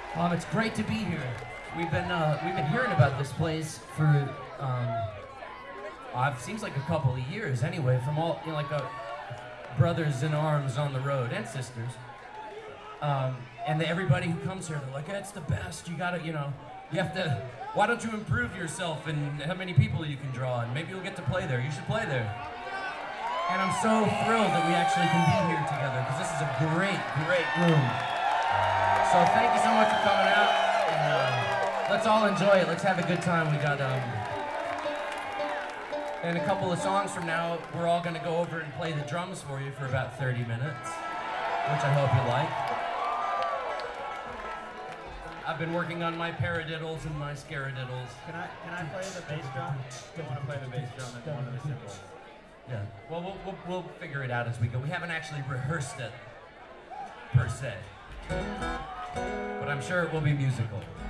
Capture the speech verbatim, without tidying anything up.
Um, it's great to be here. We've been uh, we've been hearing about this place for um, uh, it seems like a couple of years anyway. From all you know, like uh, brothers in arms on the road and sisters, um, and the, everybody who comes here, they're like, "It's the best. You gotta, you know, you have to. Why don't you improve yourself and how many people you can draw, and maybe you'll get to play there. You should play there." And I'm so thrilled that we actually can be here together because this is a great, great room. So thank you so much for coming out, and uh, let's all enjoy it. Let's have a good time. We got, um, in a couple of songs from now, we're all gonna go over and play the drums for you for about thirty minutes, which I hope you like. I've been working on my paradiddles and my scaradiddles. Can I can I play the bass drum? I want to play the bass drum and one of the cymbals. Yeah, well, well, we'll, we'll figure it out as we go. We haven't actually rehearsed it, per se. But I'm sure it will be musical.